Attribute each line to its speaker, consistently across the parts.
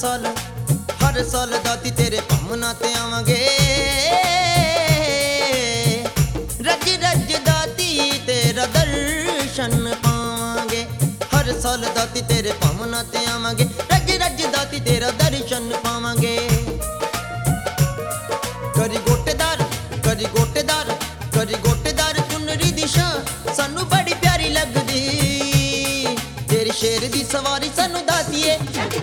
Speaker 1: ਹਰ ਸਾਲ ਦਾਤੀ ਤੇਰੇ ਭਮਨਾ ਤੇ ਆਵਾਂਗੇ। ਰੱਜ ਰੱਜ ਦਾਤੀ ਤੇਰਾ ਦਰਸ਼ਨ ਪਾਵਾਂਗੇ। ਹਰ ਸਾਲ ਦਾਤੀ ਤੇਰੇ ਭਮਨਾ ਤੇ ਆਵਾਂਗੇ। ਰੱਜ ਰੱਜ ਦਾਤੀ ਤੇਰਾ ਦਰਸ਼ਨ ਪਾਵਾਂਗੇ। ਕਰੀ ਗੋਟੇਦਾਰ ਕਰੀ ਗੋਟੇਦਾਰ ਕਰੀ ਗੋਟੇਦਾਰ ਚੁਨਰੀ ਦੀ ਸ਼ਾਨ ਸਾਨੂੰ ਬੜੀ ਪਿਆਰੀ ਲੱਗਦੀ। ਤੇਰੇ ਸ਼ੇਰ ਦੀ ਸਵਾਰੀ ਸਾਨੂੰ ਦਾਤੀਏ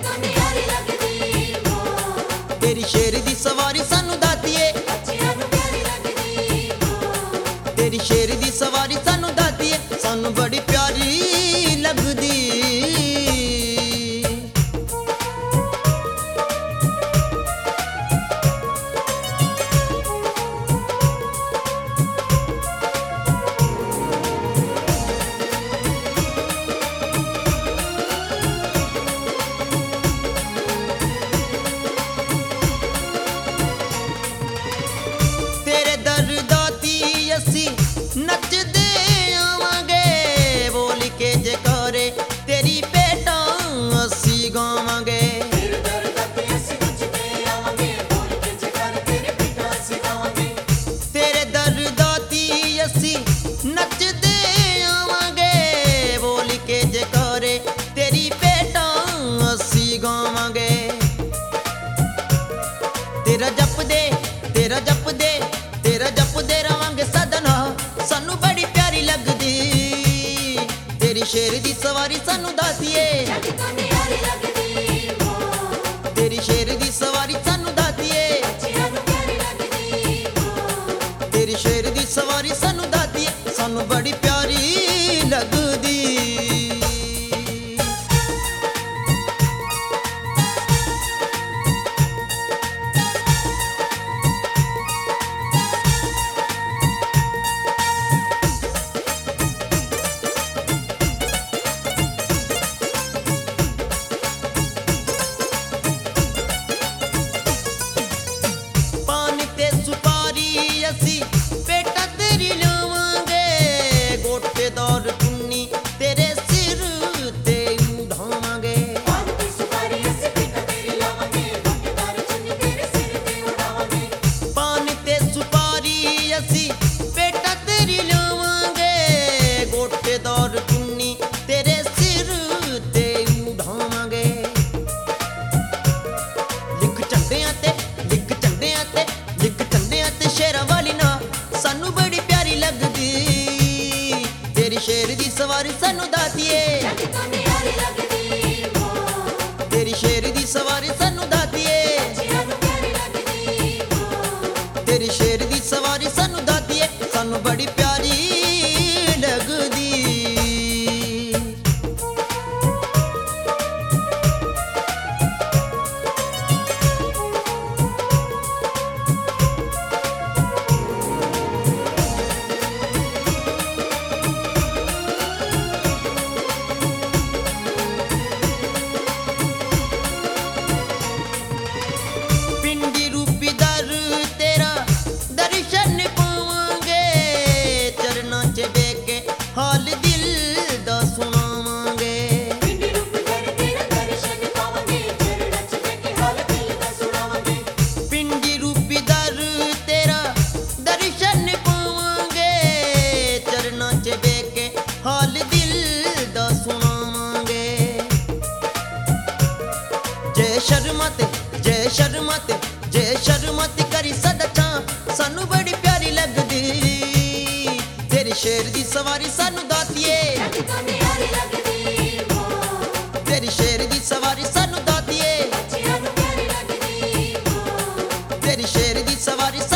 Speaker 1: ਤੇਰੀ ਸ਼ੇਰ ਦੀ ਸਵਾਰੀ ਸਾਨੂੰ ਦਾਤੀਏ। ਤੇਰੀ ਸ਼ੇਰ ਦੀ ਸਵਾਰੀ ਸਾਨੂੰ ਦਾਤੀਏ ਸਾਨੂੰ ਬੜੀ ਪਿਆਰੀ ਲੱਗਦੀ। ਨੱਚਦੇ ਆਵਾਂਗੇ ਬੋਲ ਕੇ ਜੈਕਾਰੇ ਤੇਰੀ ਭੇਟਾਂ ਅਸੀਂ ਗਾਵਾਂਗੇ। ਤੇਰੇ ਦਰ ਦਾਤੇ ਅਸੀਂ ਨੱਚਦੇ ਆਵਾਂਗੇ ਬੋਲ ਕੇ ਜੈਕਾਰੇ ਤੇਰੀ ਭੇਟਾਂ ਅਸੀਂ ਗਾਵਾਂਗੇ। ਤੇਰੇ ਦਰ ਦਾਤੀ ਅਸੀਂ ਨੱਚਦੇ ਆਵਾਂਗੇ ਬੋਲ ਕੇ ਜੈਕਾਰੇ ਤੇਰੀ ਭੇਟਾਂ ਅਸੀਂ ਗਾਵਾਂਗੇ। ਤੇਰਾ ਜਪਦੇ ਤੇਰਾ ਜਪਦੇ ਤੇਰਾ ਜਪਦੇ ਰਵਾਂਗੇ ਸਦਨਾ ਸਾਨੂੰ ਬੜੀ ਪਿਆਰੀ ਲੱਗਦੀ। ਤੇਰੀ ਸ਼ੇਰ ਦੀ ਸਵਾਰੀ ਸਾਨੂੰ ਦਾਤੀਏ ਤੇਰੀ ਸ਼ੇਰ ਦੀ ਸਵਾਰੀ ਸਾਨੂੰ ਦਾਤੀਏ। ਤੇਰੀ ਸ਼ੇਰ ਦੀ ਸਵਾਰੀ ਸਾਨੂੰ ਦਾਤੀਏ ਸਾਨੂੰ ਬੜੀ ਪਿਆਰੀ ਲੱਗਦੀ। ਅਸੀਂ ਬੇਟਾ ਤੇਰੀ ਲਾਵਾਂਗੇ ਗੋਟੇਦਾਰ ਚੁੰਨੀ ਤੇਰੇ ਸਿਰ ਤੇ ਉਡਾਵਾਂਗੇ। ਪਾਨ ਦੀ ਸੁਪਾਰੀ ਅਸੀਂ ਬੇਟਾ ਤੇਰੀ ਲਾਵਾਂਗੇ ਗੋਟੇਦਾਰ ਚੁੰਨੀ ਤੇਰੇ ਸਿਰ ਤੇ ਉਡਾਵਾਂਗੇ। ਪਾਨ ਤੇ ਸੁਪਾਰੀ ਅਸੀਂ ਬੇਟਾ ਤੇਰੀ ਲਾਵਾਂਗੇ ਗੋਟੇਦਾਰ ਚੁੰਨੀ ਤੇਰੇ ਸਿਰ ਤੇ ਉਡਾਵਾਂਗੇ। ਲਿਖ ਝੰਡਿਆਂ ਤੇ ਲਿਖ ਝੰਡਿਆਂ ਤੇ ਲਿਖ ਝੰਡਿਆਂ ਤੇ ਸ਼ੇਰਾਂ ਵਾਲੀ ਨਾ ਸਾਨੂੰ ਬੜੀ ਪਿਆਰੀ ਲੱਗਦੀ। ਤੇਰੀ ਸ਼ੇਰ ਦੀ ਸਵਾਰੀ ਸਾਨੂੰ ਦਾਤੀਏ ਤੇਰੀ ਸ਼ੇਰ ਦੀ ਸਵਾਰੀ ਸਾਨੂੰ ਦਾਤੀਏ। ਤੇਰੀ ਸ਼ੇਰ ਦੀ ਸਵਾਰੀ ਸਾਨੂੰ ਦਾਤੀਏ ਸਾਨੂੰ ਬੜੀ ਪਿਆਰੀ ਲੱਗਦੀ। ਪਿੰਡੀ ਰੂਪੀ ਦਰ ਤੇਰਾ ਦਰਸ਼ਨ ਪਾਵਾਂਗੇ। ਚਰਨਾਂ 'ਚ ਬਹਿ ਕੇ ਹਾਲ ਦਿਲ ਦਾ ਸੁਣਾਵਾਂਗੇ। ਪਿੰਡੀ ਰੂਪੀ ਦਰ ਤੇਰਾ ਦਰਸ਼ਨ ਪਾਵਾਂਗੇ ਚਰਨਾਂ 'ਚ ਬਹਿ ਕੇ ਹਾਲ ਦਿਲ ਦਾ ਸੁਣਾਵਾਂਗੇ। ਪਿੰਡੀ ਰੂਪੀ ਦਰ ਤੇਰਾ ਦਰਸ਼ਨ ਪਾਵਾਂਗੇ ਚਰਨਾਂ 'ਚ ਬਹਿ ਕੇ ਹਾਲ ਦਿਲ ਦਾ ਸੁਣਾਵਾਂਗੇ। ਜੈ ਸ਼ਰਮਾ ਤੇ ਜੈ ਸ਼ਰਮਾ ਤੇ ਜੈ ਸ਼ਰਮਾ ਤੇ ਕਰੀ ਸਦਚਾਂ ਸਾਨੂੰ ਬੜੀ ਪਿਆਰੀ ਲੱਗਦੀ। ਤੇਰੀ ਸ਼ੇਰ ਦੀ ਸਵਾਰੀ ਸਾਨੂੰ ਦਾਤੀਏ ਤੇਰੀ ਸ਼ੇਰ ਦੀ ਸਵਾਰੀ ਸਾਨੂੰ ਦਾਤੀਏ। ਤੇਰੀ ਸ਼ੇਰ ਦੀ ਸਵਾਰੀ